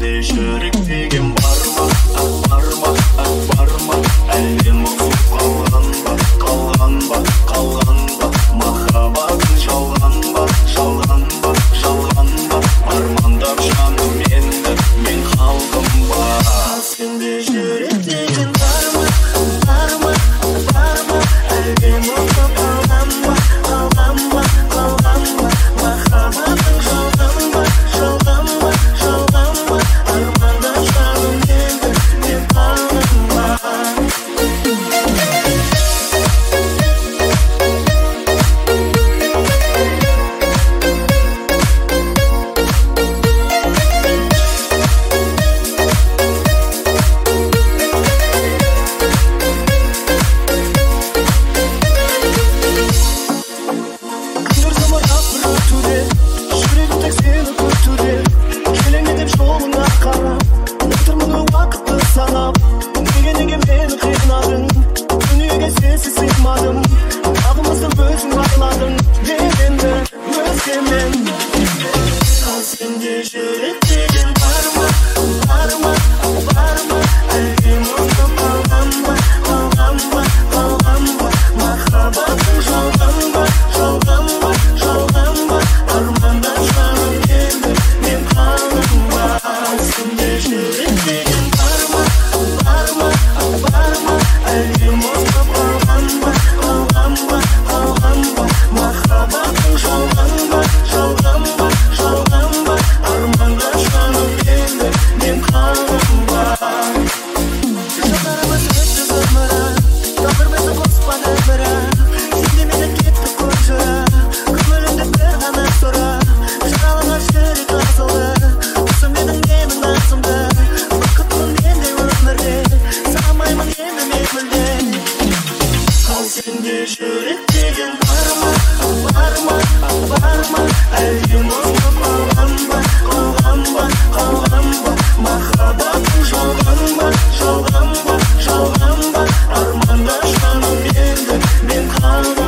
сенде жүрек деген бар ма, бар ма, бар ма? Әлде ұмытып қалған ба, қалған ба, қалған ба? Махаббатың жалған ба, жалған ба, жалған ба? Армандап жаным енді мен қалдым ба? Сенде жүрек деген бар ма, бар ма, бар ма? Әлде ұмытып қалған ба, қалған ба, қалған ба? Махаббатың жалған ба, жалған ба, жалған ба? Армандап жаным енді мен қалдым ба? Сенде жүрек деген бар ма, бар ма, бар ма? Әлде ұмытып қалған ба, қалған ба, қалған ба? Махаббатың жалған ба, жалған ба, жалған ба? Арманда жаным енді мен қалдым.